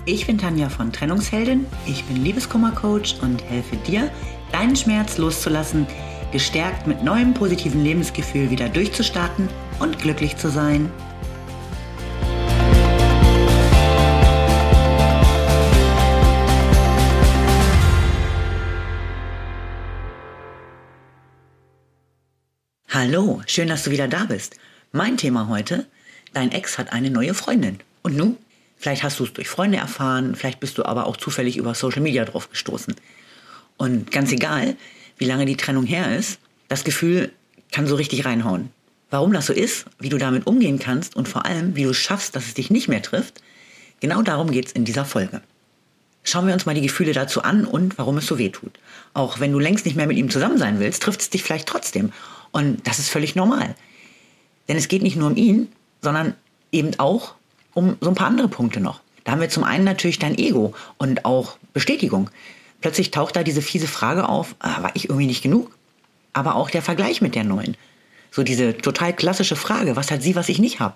Ich bin Tanja von Trennungsheldin, ich bin Liebeskummer-Coach und helfe dir, deinen Schmerz loszulassen, gestärkt mit neuem positiven Lebensgefühl wieder durchzustarten und glücklich zu sein. Hallo, schön, dass du wieder da bist. Mein Thema heute: Dein Ex hat eine neue Freundin. Und nun? Vielleicht hast du es durch Freunde erfahren, vielleicht bist du aber auch zufällig über Social Media drauf gestoßen. Und ganz egal, wie lange die Trennung her ist, das Gefühl kann so richtig reinhauen. Warum das so ist, wie du damit umgehen kannst und vor allem, wie du es schaffst, dass es dich nicht mehr trifft, genau darum geht es in dieser Folge. Schauen wir uns mal die Gefühle dazu an und warum es so weh tut. Auch wenn du längst nicht mehr mit ihm zusammen sein willst, trifft es dich vielleicht trotzdem. Und das ist völlig normal. Denn es geht nicht nur um ihn, sondern eben auch um so ein paar andere Punkte noch. Da haben wir zum einen natürlich dein Ego und auch Bestätigung. Plötzlich taucht da diese fiese Frage auf, war ich irgendwie nicht genug? Aber auch der Vergleich mit der Neuen. So diese total klassische Frage, was hat sie, was ich nicht habe?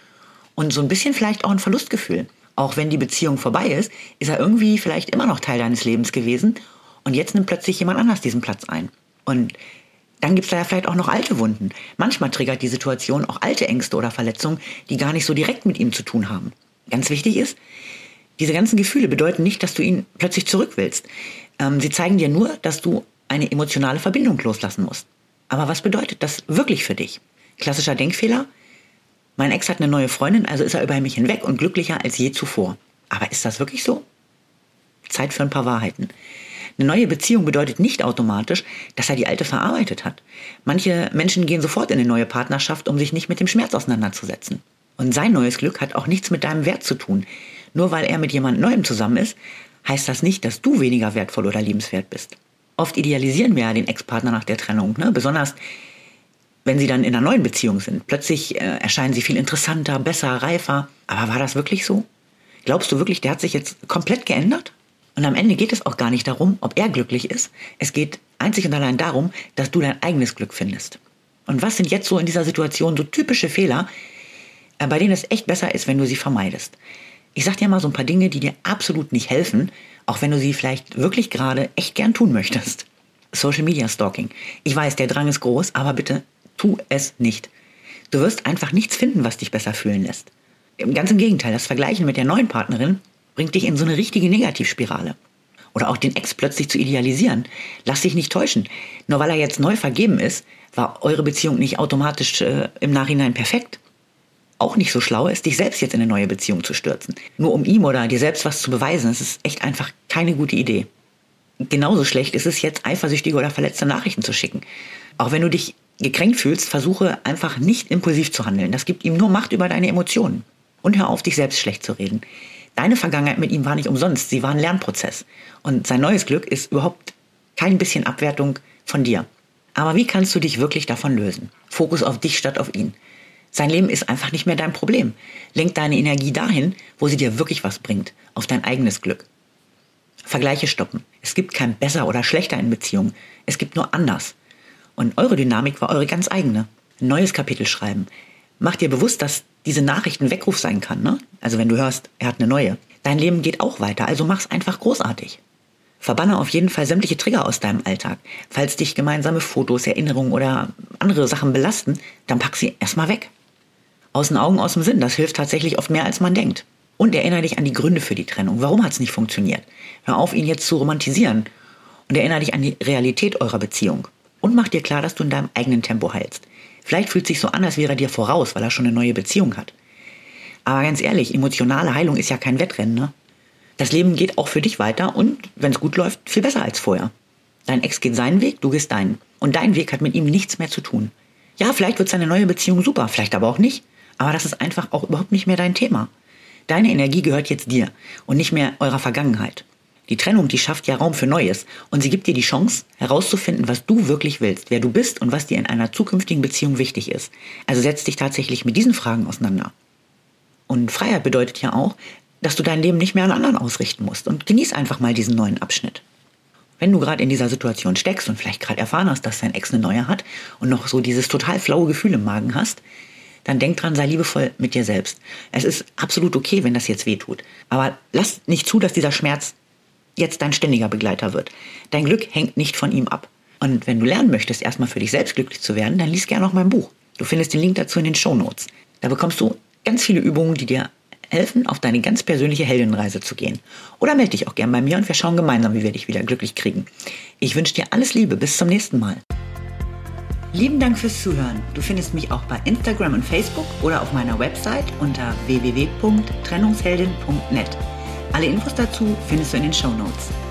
Und so ein bisschen vielleicht auch ein Verlustgefühl. Auch wenn die Beziehung vorbei ist, ist er irgendwie vielleicht immer noch Teil deines Lebens gewesen und jetzt nimmt plötzlich jemand anders diesen Platz ein. Und dann gibt es da ja vielleicht auch noch alte Wunden. Manchmal triggert die Situation auch alte Ängste oder Verletzungen, die gar nicht so direkt mit ihm zu tun haben. Ganz wichtig ist, diese ganzen Gefühle bedeuten nicht, dass du ihn plötzlich zurück willst. Sie zeigen dir nur, dass du eine emotionale Verbindung loslassen musst. Aber was bedeutet das wirklich für dich? Klassischer Denkfehler: Mein Ex hat eine neue Freundin, also ist er über mich hinweg und glücklicher als je zuvor. Aber ist das wirklich so? Zeit für ein paar Wahrheiten. Eine neue Beziehung bedeutet nicht automatisch, dass er die alte verarbeitet hat. Manche Menschen gehen sofort in eine neue Partnerschaft, um sich nicht mit dem Schmerz auseinanderzusetzen. Und sein neues Glück hat auch nichts mit deinem Wert zu tun. Nur weil er mit jemand Neuem zusammen ist, heißt das nicht, dass du weniger wertvoll oder liebenswert bist. Oft idealisieren wir ja den Ex-Partner nach der Trennung, ne? Besonders wenn sie dann in einer neuen Beziehung sind. Plötzlich erscheinen sie viel interessanter, besser, reifer. Aber war das wirklich so? Glaubst du wirklich, der hat sich jetzt komplett geändert? Und am Ende geht es auch gar nicht darum, ob er glücklich ist. Es geht einzig und allein darum, dass du dein eigenes Glück findest. Und was sind jetzt so in dieser Situation so typische Fehler, bei denen es echt besser ist, wenn du sie vermeidest? Ich sag dir mal so ein paar Dinge, die dir absolut nicht helfen, auch wenn du sie vielleicht wirklich gerade echt gern tun möchtest. Social Media Stalking. Ich weiß, der Drang ist groß, aber bitte tu es nicht. Du wirst einfach nichts finden, was dich besser fühlen lässt. Ganz im Gegenteil, das Vergleichen mit der neuen Partnerin bringt dich in so eine richtige Negativspirale. Oder auch den Ex plötzlich zu idealisieren. Lass dich nicht täuschen. Nur weil er jetzt neu vergeben ist, war eure Beziehung nicht automatisch im Nachhinein perfekt. Auch nicht so schlau ist, dich selbst jetzt in eine neue Beziehung zu stürzen. Nur um ihm oder dir selbst was zu beweisen, das ist echt einfach keine gute Idee. Genauso schlecht ist es jetzt, eifersüchtige oder verletzte Nachrichten zu schicken. Auch wenn du dich gekränkt fühlst, versuche einfach nicht impulsiv zu handeln. Das gibt ihm nur Macht über deine Emotionen. Und hör auf, dich selbst schlecht zu reden. Deine Vergangenheit mit ihm war nicht umsonst, sie war ein Lernprozess. Und sein neues Glück ist überhaupt kein bisschen Abwertung von dir. Aber wie kannst du dich wirklich davon lösen? Fokus auf dich statt auf ihn. Sein Leben ist einfach nicht mehr dein Problem. Lenk deine Energie dahin, wo sie dir wirklich was bringt, auf dein eigenes Glück. Vergleiche stoppen. Es gibt kein besser oder schlechter in Beziehungen. Es gibt nur anders. Und eure Dynamik war eure ganz eigene. Ein neues Kapitel schreiben. Mach dir bewusst, dass diese Nachricht ein Weckruf sein kann, ne? Also wenn du hörst, er hat eine neue. Dein Leben geht auch weiter, also mach's einfach großartig. Verbanne auf jeden Fall sämtliche Trigger aus deinem Alltag. Falls dich gemeinsame Fotos, Erinnerungen oder andere Sachen belasten, dann pack sie erstmal weg. Aus den Augen, aus dem Sinn, das hilft tatsächlich oft mehr, als man denkt. Und erinnere dich an die Gründe für die Trennung. Warum hat's nicht funktioniert? Hör auf, ihn jetzt zu romantisieren. Und erinnere dich an die Realität eurer Beziehung. Und mach dir klar, dass du in deinem eigenen Tempo heilst. Vielleicht fühlt es sich so an, als wäre er dir voraus, weil er schon eine neue Beziehung hat. Aber ganz ehrlich, emotionale Heilung ist ja kein Wettrennen, ne? Das Leben geht auch für dich weiter und, wenn es gut läuft, viel besser als vorher. Dein Ex geht seinen Weg, du gehst deinen. Und dein Weg hat mit ihm nichts mehr zu tun. Ja, vielleicht wird seine neue Beziehung super, vielleicht aber auch nicht. Aber das ist einfach auch überhaupt nicht mehr dein Thema. Deine Energie gehört jetzt dir und nicht mehr eurer Vergangenheit. Die Trennung, die schafft ja Raum für Neues und sie gibt dir die Chance, herauszufinden, was du wirklich willst, wer du bist und was dir in einer zukünftigen Beziehung wichtig ist. Also setz dich tatsächlich mit diesen Fragen auseinander. Und Freiheit bedeutet ja auch, dass du dein Leben nicht mehr an anderen ausrichten musst und genieß einfach mal diesen neuen Abschnitt. Wenn du gerade in dieser Situation steckst und vielleicht gerade erfahren hast, dass dein Ex eine neue hat und noch so dieses total flaue Gefühl im Magen hast, dann denk dran, sei liebevoll mit dir selbst. Es ist absolut okay, wenn das jetzt wehtut. Aber lass nicht zu, dass dieser Schmerz jetzt dein ständiger Begleiter wird. Dein Glück hängt nicht von ihm ab. Und wenn du lernen möchtest, erstmal für dich selbst glücklich zu werden, dann lies gerne auch mein Buch. Du findest den Link dazu in den Shownotes. Da bekommst du ganz viele Übungen, die dir helfen, auf deine ganz persönliche Heldinnenreise zu gehen. Oder melde dich auch gerne bei mir und wir schauen gemeinsam, wie wir dich wieder glücklich kriegen. Ich wünsche dir alles Liebe. Bis zum nächsten Mal. Lieben Dank fürs Zuhören. Du findest mich auch bei Instagram und Facebook oder auf meiner Website unter www.trennungsheldin.net. Alle Infos dazu findest du in den Shownotes.